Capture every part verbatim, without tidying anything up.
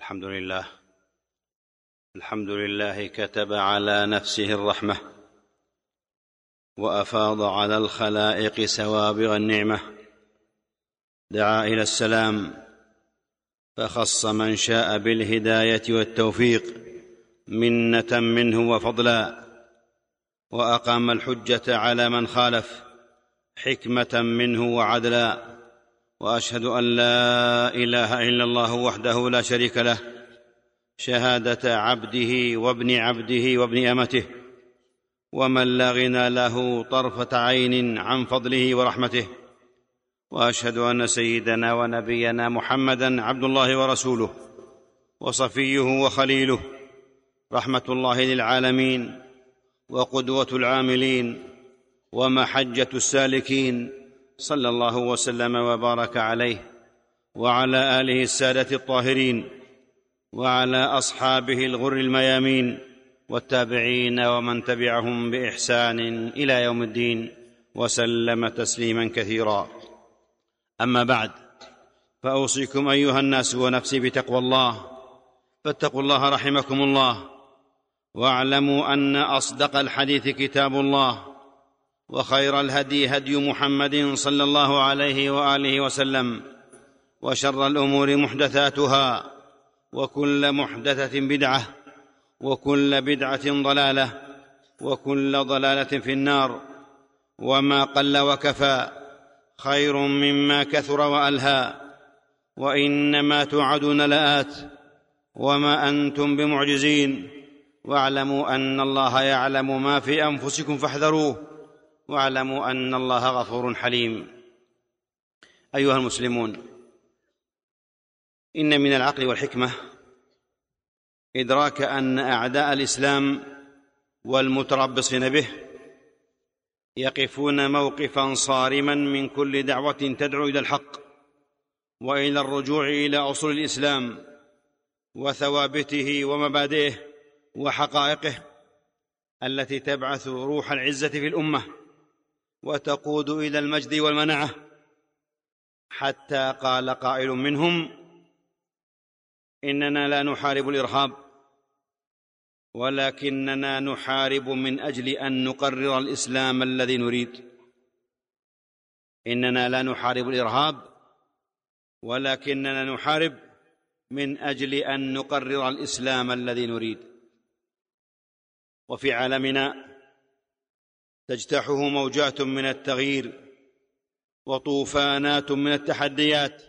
الحمد لله الحمد لله كتب على نفسه الرحمة وأفاض على الخلائق سوابغ النعمة، دعا إلى السلام فخص من شاء بالهداية والتوفيق منة منه وفضلا، وأقام الحجة على من خالف حكمة منه وعدلا، وأشهد أن لا إله إلا الله وحده لا شريك له شهادة عبده وابن عبده وابن أمته، ومن لا غنى له طرفة عين عن فضله ورحمته. وأشهد أن سيدنا ونبينا محمدًا عبد الله ورسوله وصفيه وخليله، رحمة الله للعالمين وقدوة العاملين ومحجة السالكين، صلى الله وسلم وبارك عليه وعلى آله السادة الطاهرين وعلى أصحابه الغر الميامين والتابعين ومن تبعهم بإحسان إلى يوم الدين، وسلم تسليما كثيرا. أما بعد، فأوصيكم أيها الناس ونفسي بتقوى الله، فاتقوا الله رحمكم الله، واعلموا أن أصدق الحديث كتاب الله، وخير الهدي هدي محمد صلى الله عليه وآله وسلم، وشر الأمور محدثاتها، وكل محدثة بدعة، وكل بدعة ضلالة، وكل ضلالة في النار. وما قل وكفى خير مما كثر وألهى، وإنما توعدون لآت وما أنتم بمعجزين، واعلموا أن الله يعلم ما في أنفسكم فاحذروه، واعلموا أن الله غفور حليم. أيها المسلمون، إن من العقل والحكمة إدراك أن أعداء الإسلام والمتربصين به يقفون موقفا صارما من كل دعوة تدعو إلى الحق وإلى الرجوع إلى أصول الإسلام وثوابته ومبادئه وحقائقه التي تبعث روح العزة في الأمة وتقود إلى المجد والمنعة، حتى قال قائل منهم: إننا لا نحارب الإرهاب، ولكننا نحارب من أجل أن نقرر الإسلام الذي نريد. إننا لا نحارب الإرهاب، ولكننا نحارب من أجل أن نقرر الإسلام الذي نريد. وفي عالمنا تجتاحه موجات من التغيير وطوفانات من التحديات،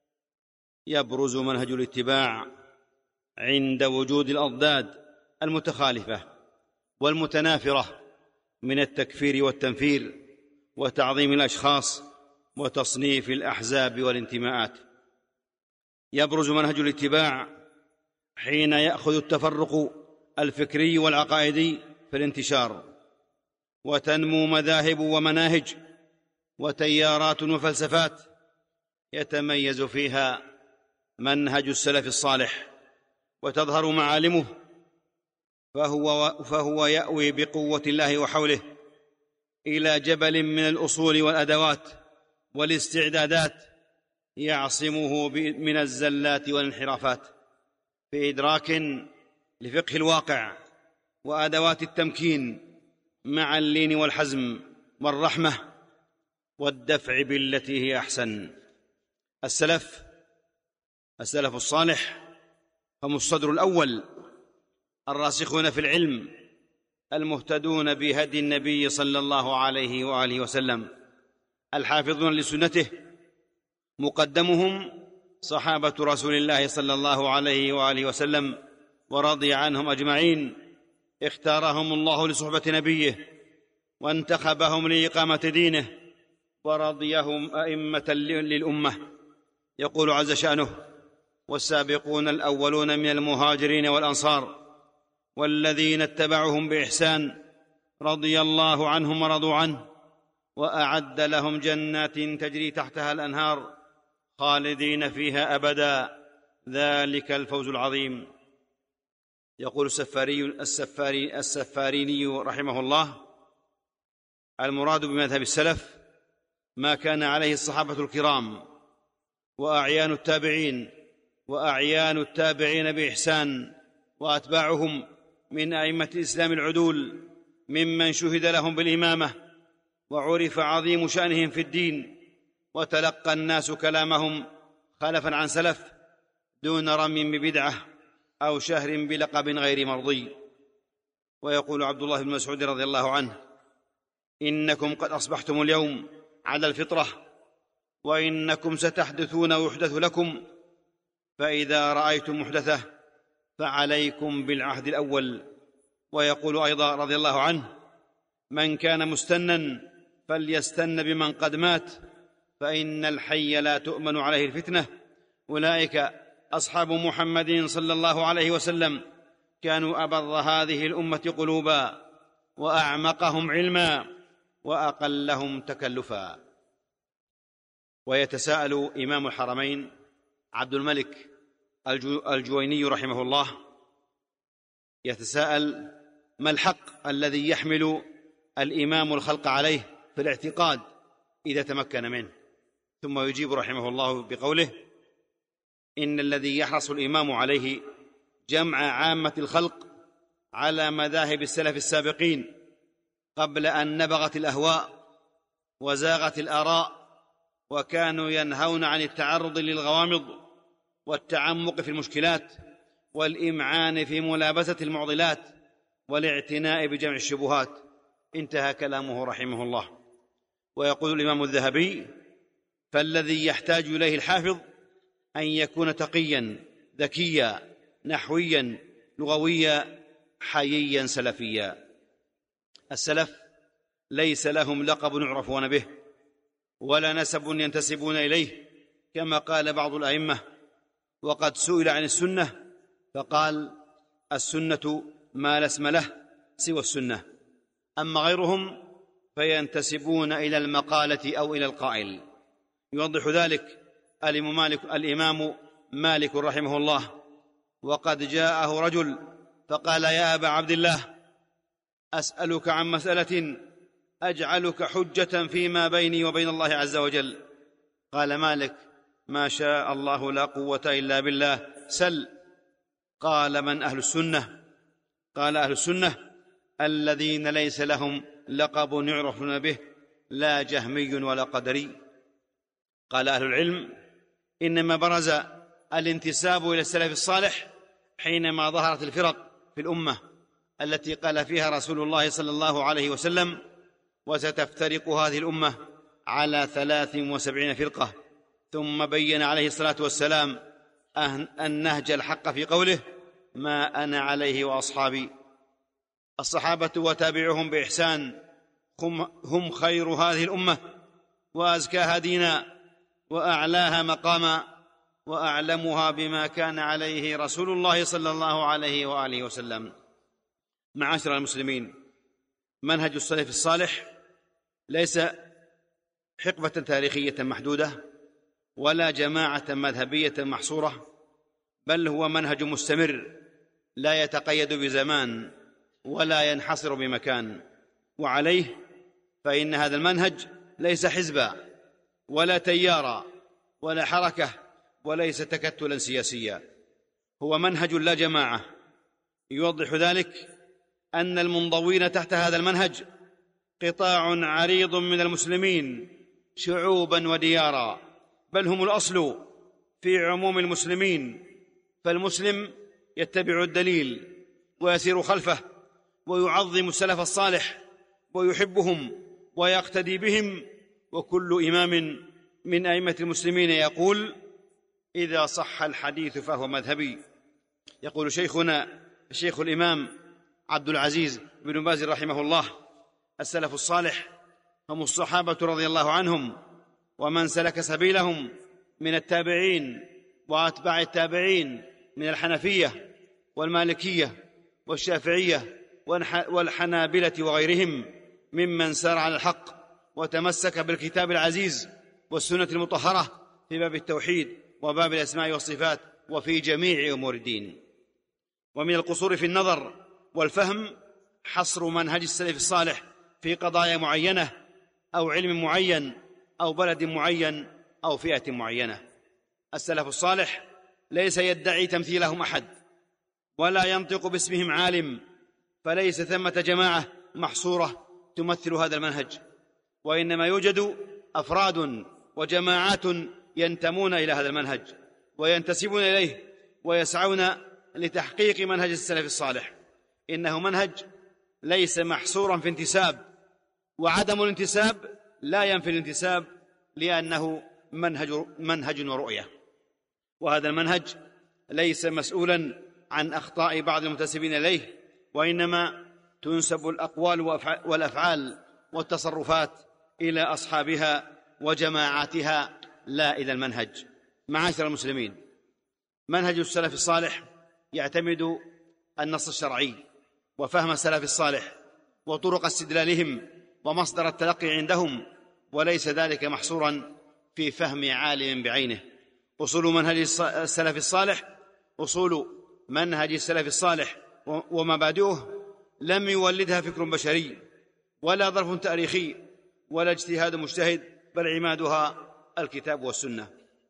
يبرز منهج الاتباع عند وجود الأضداد المتخالفة والمتنافرة من التكفير والتنفير وتعظيم الأشخاص وتصنيف الأحزاب والانتماءات. يبرز منهج الاتباع حين يأخذ التفرق الفكري والعقائدي في الانتشار، وتنمو مذاهب ومناهج وتيارات وفلسفات يتميز فيها منهج السلف الصالح وتظهر معالمه، فهو, فهو يأوي بقوة الله وحوله إلى جبل من الأصول والأدوات والاستعدادات يعصمه من الزلات والانحرافات، في إدراك لفقه الواقع وأدوات التمكين مع اللين والحزم والرحمة والدفع بالتي هي أحسن. السلف السلف الصالح هم الصدر الأول، الراسخون في العلم، المهتدون بهدي النبي صلى الله عليه وآله وسلم، الحافظون لسنته، مقدمهم صحابة رسول الله صلى الله عليه وآله وسلم ورضي عنهم أجمعين، اختارهم الله لصحبة نبيه وانتخبهم لإقامة دينه ورضيهم أئمة للأمة. يقول عز شأنه: والسابقون الأولون من المهاجرين والأنصار والذين اتبعوهم بإحسان رضي الله عنهم ورضوا عنه، وأعد لهم جنات تجري تحتها الأنهار خالدين فيها أبدا، ذلك الفوز العظيم. يقول السفاري السفاري السفاريني رحمه الله: المراد بمذهب السلف ما كان عليه الصحابة الكرام وأعيان التابعين وأعيان التابعين بإحسان وأتباعهم من أئمة الإسلام العدول ممن شهد لهم بالإمامة وعرف عظيم شأنهم في الدين، وتلقى الناس كلامهم خلفا عن سلف دون رمي ببدعة أو شهر بلقب غير مرضي. ويقول عبد الله بن مسعود رضي الله عنه: إنكم قد أصبحتم اليوم على الفطرة، وإنكم ستحدثون ويحدث لكم، فإذا رأيتم محدثة فعليكم بالعهد الأول. ويقول أيضا رضي الله عنه: من كان مستنا فليستن بمن قد مات، فإن الحي لا تؤمن عليه الفتنة. أولئك أصحاب محمد صلى الله عليه وسلم، كانوا أبر هذه الأمة قلوبا وأعمقهم علما وأقلهم تكلفا. ويتساءل إمام الحرمين عبد الملك الجويني رحمه الله، يتساءل: ما الحق الذي يحمل الإمام الخلق عليه في الاعتقاد إذا تمكن منه؟ ثم يجيب رحمه الله بقوله: إن الذي يحرص الإمام عليه جمع عامة الخلق على مذاهب السلف السابقين قبل أن نبغت الأهواء وزاغت الآراء، وكانوا ينهون عن التعرض للغوامض والتعمق في المشكلات والإمعان في ملابسة المعضلات والاعتناء بجمع الشبهات. انتهى كلامه رحمه الله. ويقول الإمام الذهبي: فالذي يحتاج إليه الحافظ أن يكون تقيا ذكيا نحويا لغويا حييا سلفيا. السلف ليس لهم لقب يعرفون به ولا نسب ينتسبون إليه، كما قال بعض الأئمة. وقد سئل عن السنة فقال: السنة ما لا اسم له سوى السنة. أما غيرهم فينتسبون إلى المقالة أو إلى القائل. يوضح ذلك الإمام مالك, الإمام مالك رحمه الله: وقد جاءه رجل فقال: يا أبا عبد الله، أسألك عن مسألة أجعلك حجة فيما بيني وبين الله عز وجل. قال مالك: ما شاء الله لا قوة إلا بالله، سل. قال: من أهل السنة؟ قال: أهل السنة الذين ليس لهم لقب يعرفون به، لا جهمي ولا قدري. قال أهل العلم: إنما برز الانتساب إلى السلف الصالح حينما ظهرت الفرق في الأمة التي قال فيها رسول الله صلى الله عليه وسلم: وستفترق هذه الأمة على ثلاث وسبعين فرقة. ثم بين عليه الصلاة والسلام النهج الحق في قوله: ما أنا عليه وأصحابي. الصحابة وتابعهم بإحسان هم خير هذه الأمة وأزكاها دينا وأعلاها مقاما وأعلمها بما كان عليه رسول الله صلى الله عليه وآله وسلم. معاشر المسلمين، منهج السلف الصالح ليس حقبة تاريخية محدودة ولا جماعة مذهبية محصورة، بل هو منهج مستمر لا يتقيد بزمان ولا ينحصر بمكان. وعليه فإن هذا المنهج ليس حزبا ولا تيارا ولا حركة وليس تكتلا سياسيا، هو منهج لا جماعة. يوضح ذلك أن المنضوين تحت هذا المنهج قطاع عريض من المسلمين شعوبا وديارا، بل هم الأصل في عموم المسلمين. فالمسلم يتبع الدليل ويسير خلفه ويعظم السلف الصالح ويحبهم ويقتدي بهم. وكل إمام من أئمة المسلمين يقول: إذا صح الحديث فهو مذهبي. يقول شيخنا الشيخ الإمام عبد العزيز بن باز رحمه الله: السلف الصالح هم الصحابة رضي الله عنهم ومن سلك سبيلهم من التابعين وأتباع التابعين من الحنفية والمالكية والشافعية والحنابلة وغيرهم ممن سار على الحق وتمسك بالكتاب العزيز والسنة المطهرة في باب التوحيد وباب الأسماء والصفات وفي جميع أمور الدين. ومن القصور في النظر والفهم حصر منهج السلف الصالح في قضايا معينة أو علم معين أو بلد معين أو فئة معينة. السلف الصالح ليس يدعي تمثيلهم أحد ولا ينطق باسمهم عالم، فليس ثمة جماعة محصورة تمثل هذا المنهج، وإنما يوجد أفراد وجماعات ينتمون إلى هذا المنهج وينتسبون إليه ويسعون لتحقيق منهج السلف الصالح. إنه منهج ليس محصورا في انتساب، وعدم الانتساب لا ينفي الانتساب، لأنه منهج, منهج ورؤية. وهذا المنهج ليس مسؤولا عن أخطاء بعض المنتسبين إليه، وإنما تنسب الأقوال والأفعال والتصرفات إلى أصحابها وجماعاتها لا إلى المنهج. معاشر المسلمين، منهج السلف الصالح يعتمد النص الشرعي وفهم السلف الصالح وطرق استدلالهم ومصدر التلقي عندهم، وليس ذلك محصورا في فهم عالم بعينه. أصول منهج السلف الصالح أصول منهج السلف الصالح ومبادئه لم يولدها فكر بشري ولا ظرف تاريخي ولا اجتهاد مجتهد، بل عمادها الكتاب والسنة.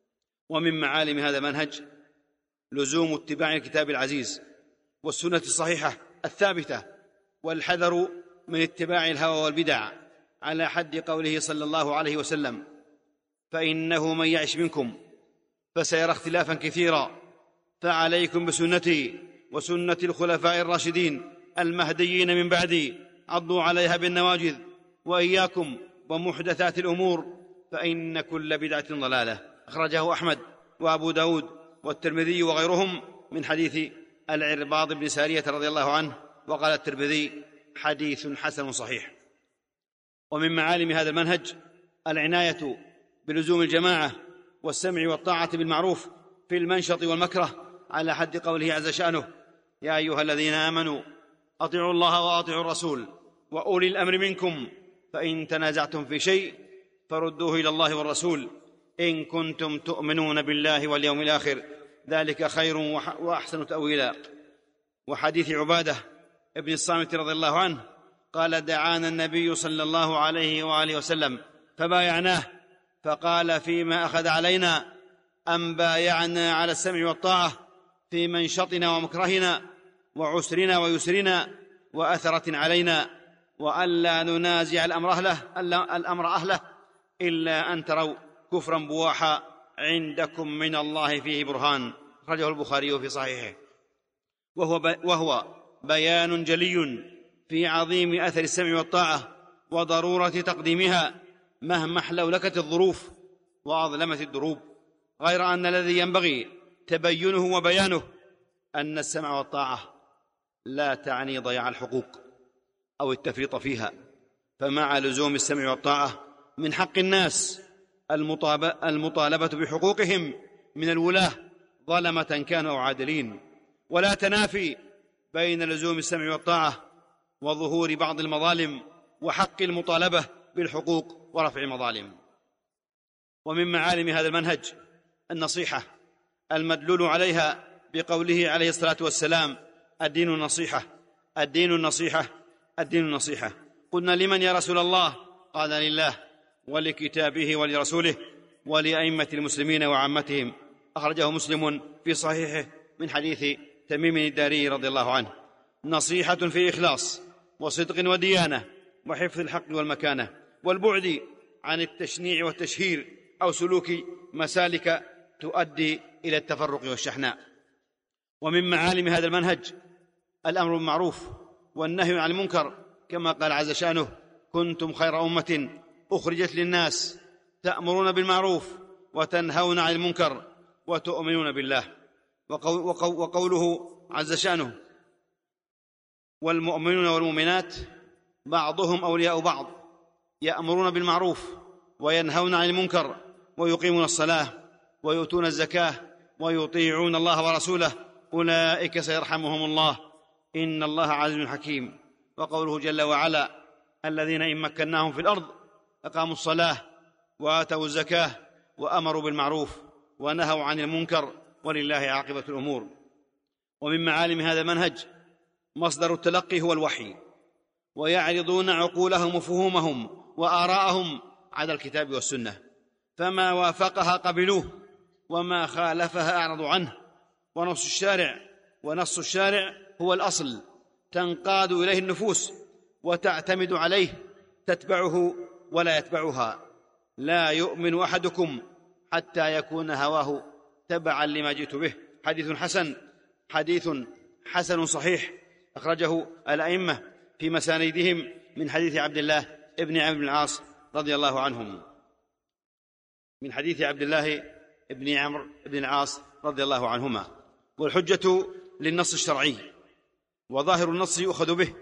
ومن معالم هذا المنهج لزوم اتباع الكتاب العزيز والسنة الصحيحة الثابتة، والحذر من اتباع الهوى والبدع، على حد قوله صلى الله عليه وسلم: فإنه من يعش منكم فسيرى اختلافا كثيرا، فعليكم بسنتي وسنة الخلفاء الراشدين المهديين من بعدي، عضوا عليها بالنواجذ، وإياكم ومحدثات الأمور، فإن كل بدعة ضلالة. أخرجه أحمد وأبو داود والترمذي وغيرهم من حديث العرباض بن سارية رضي الله عنه، وقال الترمذي: حديث حسن صحيح. ومن معالم هذا المنهج العناية بلزوم الجماعة والسمع والطاعة بالمعروف في المنشط والمكره، على حد قوله عز شأنه: يا أيها الذين آمنوا أطيعوا الله وأطيعوا الرسول وأولي الأمر منكم، فإن تنازعتم في شيء فردوه إلى الله والرسول إن كنتم تؤمنون بالله واليوم الآخر، ذلك خير وأحسن تأويلا. وحديث عبادة ابن الصامت رضي الله عنه قال: دعانا النبي صلى الله عليه وآله وسلم فبايعناه، فقال: فيما أخذ علينا أن بايعنا على السمع والطاعة في منشطنا ومكرهنا وعسرنا ويسرنا وأثرة علينا، وألا ننازع الأمر أهله, الأمر أهله إلا أن تروا كفرا بواحا عندكم من الله فيه برهان. أخرجه البخاري في صحيحه. وهو, وهو بيان جلي في عظيم أثر السمع والطاعة وضرورة تقديمها مهما احلولكت الظروف وأظلمت الدروب، غير أن الذي ينبغي تبينه وبيانه أن السمع والطاعة لا تعني ضياع الحقوق أو التفريط فيها، فمع لزوم السمع والطاعة من حق الناس المطالبة بحقوقهم من الولاة ظلمة كانوا أو عادلين، ولا تنافي بين لزوم السمع والطاعة وظهور بعض المظالم وحق المطالبة بالحقوق ورفع المظالم. ومن معالم هذا المنهج النصيحة المدلول عليها بقوله عليه الصلاة والسلام: الدين النصيحة الدين النصيحة الدين النصيحة. قلنا: لمن يا رسول الله؟ قال: لله ولكتابه ولرسوله ولأئمة المسلمين وعامتهم. أخرجه مسلم في صحيحه من حديث تميم الداري رضي الله عنه. نصيحة في إخلاص وصدق وديانة وحفظ الحق والمكانة والبعد عن التشنيع والتشهير أو سلوك مسالك تؤدي إلى التفرق والشحناء. ومن معالم هذا المنهج الأمر بالمعروف والنهي عن المنكر، كما قال عز شأنه: كنتم خير أمة أخرجت للناس تأمرون بالمعروف وتنهون عن المنكر وتؤمنون بالله. وقوله عز شأنه: والمؤمنون والمؤمنات بعضهم أولياء بعض يأمرون بالمعروف وينهون عن المنكر ويقيمون الصلاة ويؤتون الزكاة ويطيعون الله ورسوله أولئك سيرحمهم الله إن الله عزيز حكيم. وقوله جل وعلا: الذين إن مكناهم في الأرض أقاموا الصلاة وآتوا الزكاة وأمروا بالمعروف ونهوا عن المنكر ولله عاقبة الأمور. ومن معالم هذا المنهج مصدر التلقي هو الوحي، ويعرضون عقولهم وفهومهم وآراءهم على الكتاب والسنة، فما وافقها قبلوه وما خالفها أعرضوا عنه ونص الشارع ونص الشارع هو الأصل تنقاد إليه النفوس وتعتمد عليه، تتبعه ولا يتبعها. لا يؤمن أحدكم حتى يكون هواه تبعا لما جئت به. حديث حسن حديث حسن صحيح أخرجه الأئمة في مسانيدهم من حديث عبد الله ابن عمرو بن العاص رضي الله عنهم من حديث عبد الله ابن عمرو بن العاص رضي الله عنهما. والحجة للنص الشرعي، وظاهر النص يؤخذ به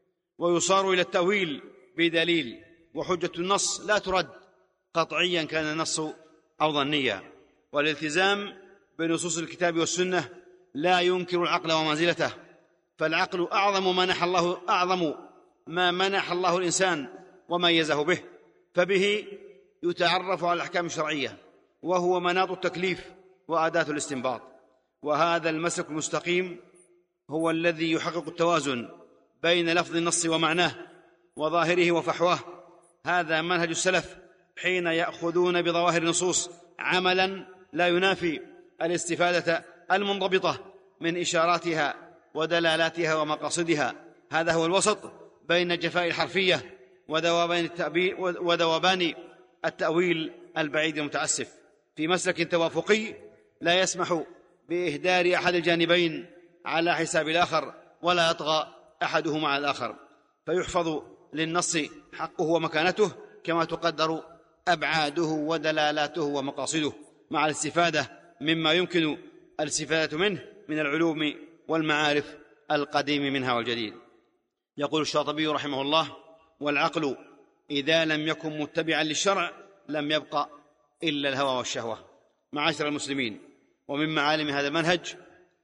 ويصار إلى التأويل بدليل، وحجة النص لا ترد قطعيا كان النص أو ظنيا. والالتزام بنصوص الكتاب والسنة لا ينكر العقل ومنزلته، فالعقل أعظم ما منح الله أعظم ما منح الله الإنسان وميزه به، فبه يتعرف على الأحكام الشرعية، وهو مناط التكليف وأداة الاستنباط. وهذا المسلك المستقيم هو الذي يحقق التوازن بين لفظ النص ومعناه وظاهره وفحواه. هذا منهج السلف حين يأخذون بظواهر النصوص عملا لا ينافي الاستفادة المنضبطة من إشاراتها ودلالاتها ومقاصدها. هذا هو الوسط بين جفاء الحرفية وذوبان التأبيل وذوبان التأويل البعيد المتعسف. في مسلك توافقي لا يسمح بإهدار أحد الجانبين على حساب الآخر، ولا يطغى أحدهما على الآخر، فيحفظ للنص حقه ومكانته كما تقدر أبعاده ودلالاته ومقاصده، مع الاستفادة مما يمكن الاستفادة منه من العلوم والمعارف القديم منها والجديد. يقول الشاطبي رحمه الله: والعقل إذا لم يكن متبعا للشرع لم يبقى إلا الهوى والشهوة. معاشر المسلمين، ومن معالم هذا المنهج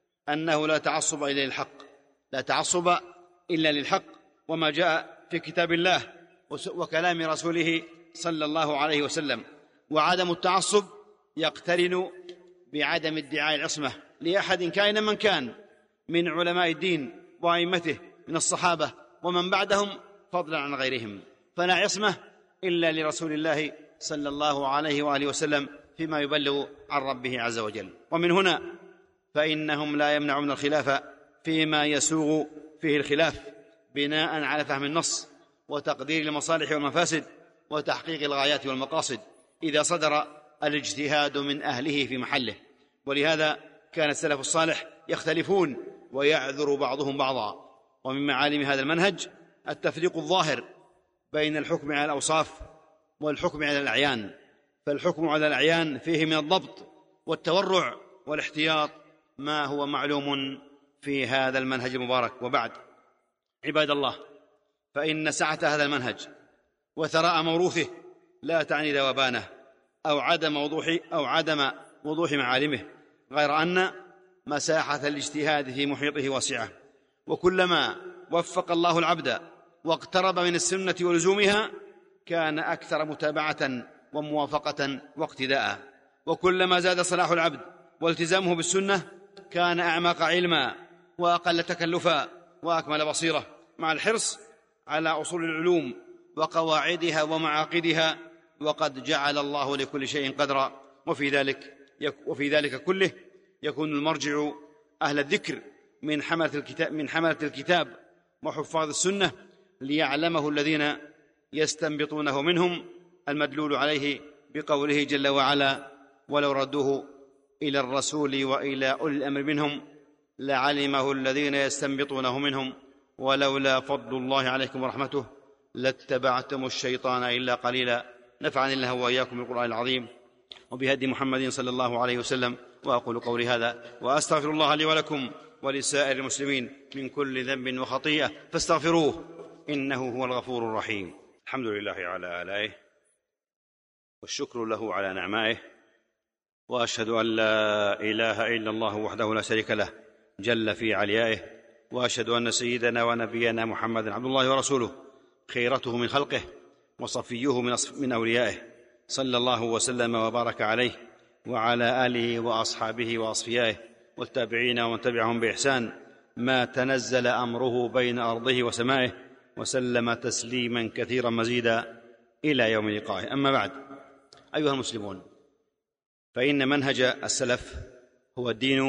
أنه لا تعصب إلا للحق، لا تعصب إلا للحق وما جاء في كتاب الله وكلام رسوله صلى الله عليه وسلم. وعدم التعصب يقترن بعدم ادعاء العصمة لأحد كائنا من كان من علماء الدين وأئمته من الصحابة ومن بعدهم فضلا عن غيرهم، فلا عصمة إلا لرسول الله صلى الله عليه وآله وسلم فيما يبلغ عن ربه عز وجل. ومن هنا فإنهم لا يمنعون الخلاف فيما يسوغ فيه الخلاف بناء على فهم النص وتقدير المصالح والمفاسد وتحقيق الغايات والمقاصد إذا صدر الاجتهاد من أهله في محله. ولهذا كان السلف الصالح يختلفون ويعذر بعضهم بعضا. ومن معالم هذا المنهج التفريق الظاهر بين الحكم على الأوصاف والحكم على الأعيان، فالحكم على الأعيان فيه من الضبط والتورع والاحتياط ما هو معلوم في هذا المنهج المبارك. وبعد، عباد الله، فإن سعة هذا المنهج وثراء موروثه لا تعني ذوبانه أو عدم وضوح أو عدم وضوح معالمه، غير أن مساحة الاجتهاد في محيطه واسعة، وكلما وفق الله العبد واقترب من السنة ولزومها كان أكثر متابعة وموافقة واقتداء، وكلما زاد صلاح العبد والتزامه بالسنة كان أعمق علما وأقل تكلفا وأكمل بصيرة، مع الحرص على أصول العلوم وقواعدها ومعاقدها. وقد جعل الله لكل شيء قدرا، وفي ذلك وفي ذلك كله يكون المرجع أهل الذكر من حملة الكتاب من حملة الكتاب وحفاظ السنة، ليعلمه الذين يستنبطونه منهم، المدلول عليه بقوله جل وعلا: ولو ردوه إلى الرسول وإلى أولي الأمر منهم لعلمه الذين يستنبطونه منهم ولولا فضل الله عليكم ورحمته لاتبعتم الشيطان إلا قليلا. نفعني الله وإياكم بالقرآن العظيم وبهدي محمد صلى الله عليه وسلم. وأقول قولي هذا وأستغفر الله لي ولكم ولسائر المسلمين من كل ذنب وخطيئة فاستغفروه إنه هو الغفور الرحيم. الحمد لله على آلائه والشكر له على نعمائه، وأشهد أن لا إله إلا الله وحده لا شريك له جل في عليائه، وأشهد أن سيدنا ونبينا محمدا عبد الله ورسوله خيرته من خلقه وصفيه من أوليائه، صلى الله وسلم وبارك عليه وعلى آله وأصحابه وأصفيائه والتابعين ومن تبعهم بإحسان ما تنزل أمره بين أرضه وسمائه، وسلم تسليما كثيرا مزيدا إلى يوم لقائه. أما بعد، أيها المسلمون، فإن منهج السلف هو الدين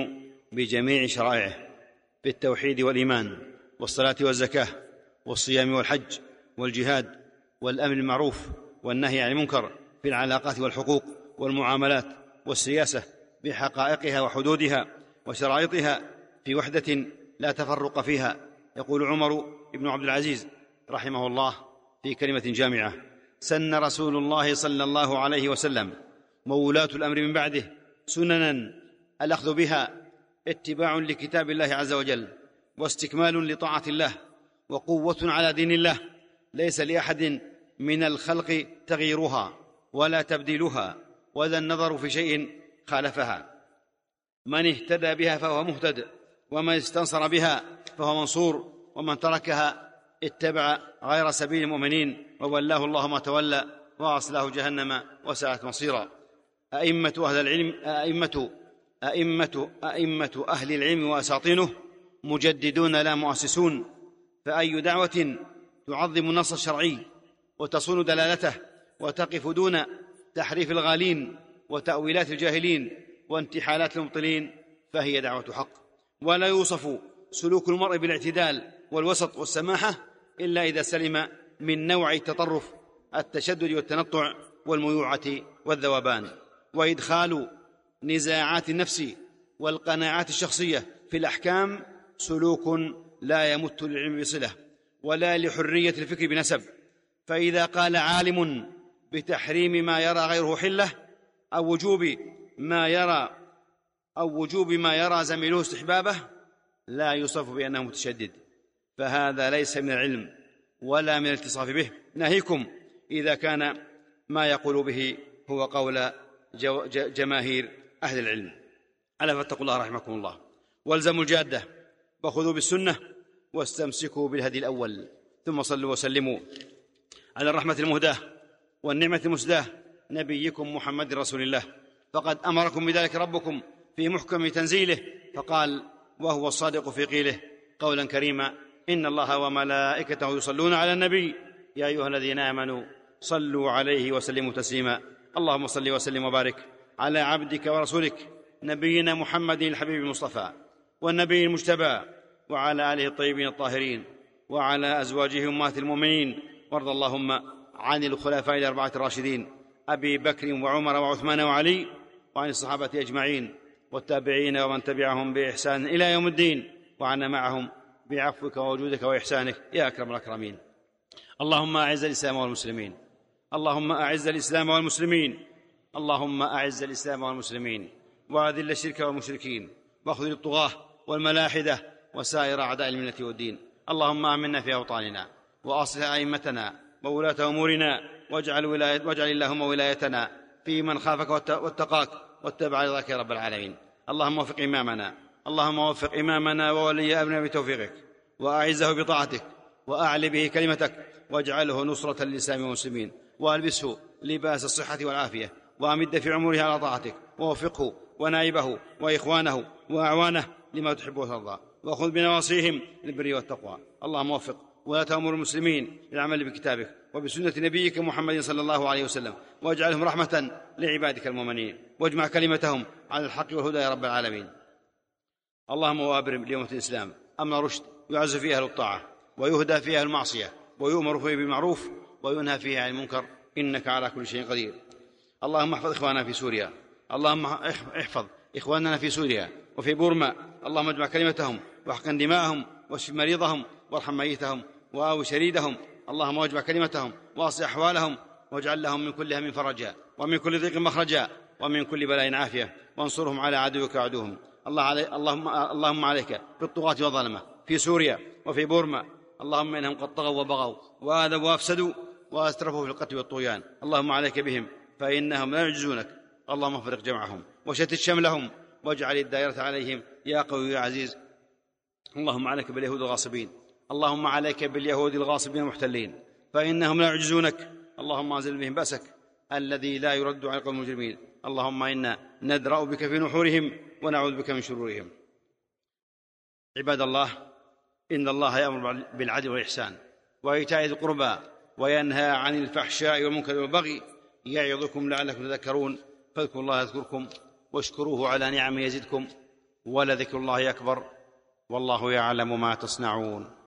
بجميع شرائعه بالتوحيد والإيمان والصلاة والزكاة والصيام والحج والجهاد والأمر بالمعروف والنهي عن المنكر في العلاقات والحقوق والمعاملات والسياسة بحقائقها وحدودها وشرائطها في وحدة لا تفرق فيها. يقول عمر بن عبد العزيز رحمه الله في كلمة جامعة: سن رسول الله صلى الله عليه وسلم وولاة الأمر من بعده سننا الأخذ بها اتباع لكتاب الله عز وجل واستكمال لطاعة الله وقوة على دين الله، ليس لأحد من الخلق تغييرها ولا تبديلها ولا النظر في شيء خالفها. من اهتدى بها فهو مهتد، ومن استنصر بها فهو منصور، ومن تركها اتبع غير سبيل المؤمنين وولاه الله ما تولى وأصلاه جهنم وساءت مصيرا. أئمة أهل العلم أئمة أئمة أئمة أهل العلم وأساطينه مجددون لا مؤسسون، فأي دعوة تعظم النص الشرعي وتصون دلالته وتقف دون تحريف الغالين وتأويلات الجاهلين وانتحالات المبطلين فهي دعوة حق. ولا يوصف سلوك المرء بالاعتدال والوسط والسماحة إلا إذا سلم من نوع التطرف التشدد والتنطع والميوعة والذوبان. وإدخال نزاعات النفس والقناعات الشخصية في الأحكام سلوك لا يمت للعلم بصلة ولا لحرية الفكر بنسب. فإذا قال عالم بتحريم ما يرى غيره حلة أو وجوب ما يرى أو وجوب ما يرى زميله استحبابه لا يوصف بأنه متشدد، فهذا ليس من العلم ولا من الاتصاف به. ناهيكم إذا كان ما يقول به هو قول جماهير أهل العلم. ألا فاتقوا الله رحمكم الله، والزموا الجادة وخذوا بالسنة واستمسكوا بالهدي الأول، ثم صلوا وسلموا على الرحمة المهداة والنعمة المسداة نبيكم محمد رسول الله، فقد أمركم بذلك ربكم في محكم تنزيله، فقال وهو الصادق في قيله قولا كريما: إن الله وملائكته يصلون على النبي يا أيها الذين آمنوا صلوا عليه وسلموا تسليما. اللهم صل وسلم وبارك على عبدك ورسولك نبينا محمد الحبيب المصطفى والنبي المجتبى، وعلى آله الطيبين الطاهرين، وعلى أزواجه أمهات المؤمنين. وارض اللهم عن الخلفاء الأربعة الراشدين أبي بكر وعمر وعثمان وعلي، وعن الصحابة أجمعين والتابعين ومن تبعهم بإحسان إلى يوم الدين، وعنا معهم بعفوك ووجودك وإحسانك يا أكرم الأكرمين. اللهم أعز الإسلام والمسلمين، اللهم أعز الإسلام والمسلمين، اللهم أعز الإسلام والمسلمين، وأذل الشرك والمشركين، واخذل الطغاة والملاحدة وسائر أعداء الملة والدين. اللهم آمنا في أوطاننا وأصلح أئمتنا وولاة أمورنا، واجعل, ولاية واجعل اللهم ولايتنا في من خافك واتقاك واتبع رضاك يا رب العالمين. اللهم وفق إمامنا اللهم وفق إمامنا وولي أمرنا بتوفيقك، وأعزه بطاعتك، وأعل به كلمتك، واجعله نصرة للإسلام والمسلمين، وألبسه لباس الصحة والعافية، وأمد في عمره على طاعتك، ووفقه ونائبه وإخوانه وأعوانه لما تحب وترضى، وخذ بنواصيهم للبر والتقوى. اللهم وفق ولا تأمر المسلمين للعمل بكتابك وبسنة نبيك محمد صلى الله عليه وسلم، واجعلهم رحمة لعبادك المؤمنين، واجمع كلمتهم على الحق والهدى يا رب العالمين. اللهم وابرم لأمة الإسلام أمر رشد يعز فيه أهل الطاعة ويهدى فيه أهل المعصية، ويؤمر فيه بالمعروف وينهى فيه عن المنكر، إنك على كل شيء قدير. اللهم احفظ إخواننا في سوريا، اللهم احفظ إخواننا في سوريا وفي بورما، اللهم اجمع كلمتهم واحقن دماءهم واشف مريضهم وارحم ميتهم وآوي شريدهم. اللهم واجمع كلمتهم واصلح أحوالهم، واجعل لهم من كل هم فرجا ومن كل ضيق مخرجا ومن كل بلاء عافية، وانصرهم على عدوك وعدوهم. الله علي اللهم, اللهم عليك بالطغاة والظلمة في سوريا وفي بورما، اللهم إنهم قد طغوا وبغوا وآذوا وأفسدوا وأسرفوا في القتل والطغيان، اللهم عليك بهم فإنهم لا يعجزونك. اللهم افرق جمعهم وشتت شملهم واجعل الدائرة عليهم يا قوي يا عزيز. اللهم عليك باليهود الغاصبين، اللهم عليك باليهود الغاصبين المحتلين فإنهم لا يعجزونك. اللهم انزل بهم بأسك الذي لا يرد على القوم المجرمين. اللهم إنا ندرأ بك في نحورهم ونعوذ بك من شرورهم. عباد الله، إن الله يأمر بالعدل والإحسان وإيتاء ذي القربى وينهى عن الفحشاء والمنكر والبغي يعظكم لعلكم تذكرون. فاذكروا الله يذكركم واشكروه على نعمه يزدكم ولذكر الله أكبر، والله يعلم ما تصنعون.